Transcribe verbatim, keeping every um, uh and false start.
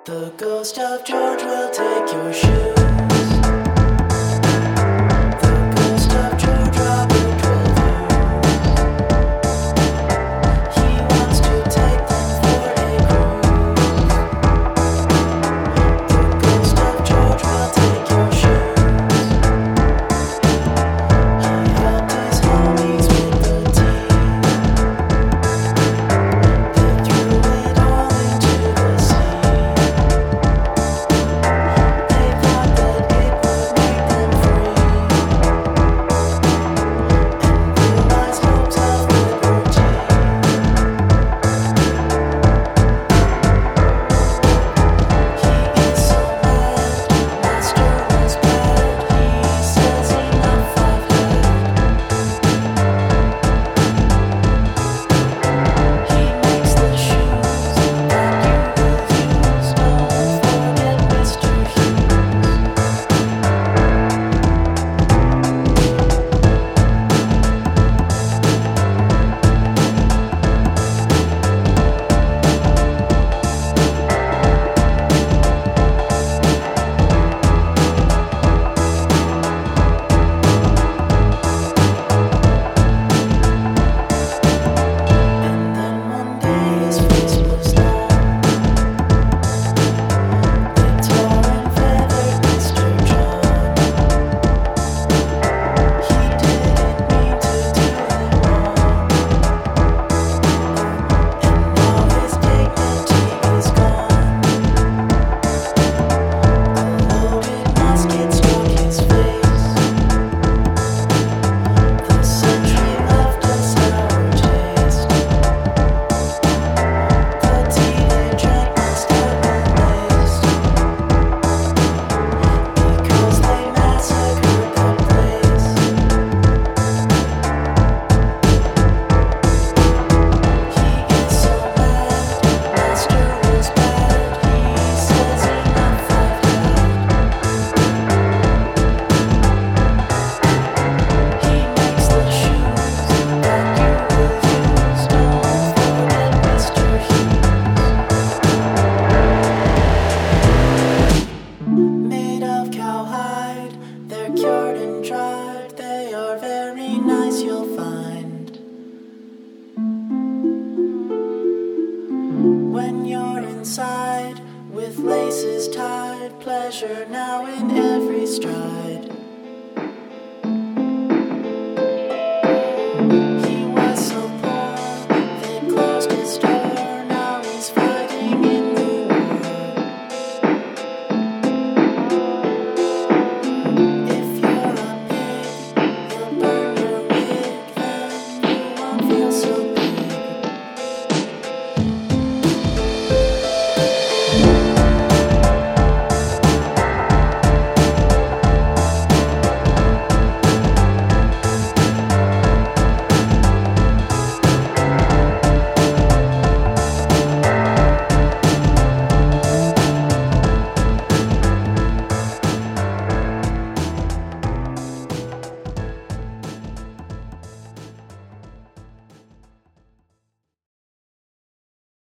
The ghost of George will take your shoes. The ghost of George Robert will use. He wants to take them for a cruise. The ghost of George will take your shoes. He helped his homies with the tea. They threw it all into the sea. They thought that it would make them free and realized hopes of liberty. He is so mad, master was bad. He says enough I've had. He makes the shoes that you will use. Don't forget Mister Hughes. And then one day his face was long. They tore and feathered Mister John. He didn't mean to do them wrong. And now his dignity is gone. A loaded musket struck his face. The sentry left a sour taste. The tea they drank must have been laced, because they massacred that place. He is so mad, master was bad. He says enough I've had. He makes the shoes that you will use. Don't forget Mister Hughes. Made of cowhide, they're cured and dried. They are very nice, you'll find. When you're inside, with laces tied, pleasure now in every stride.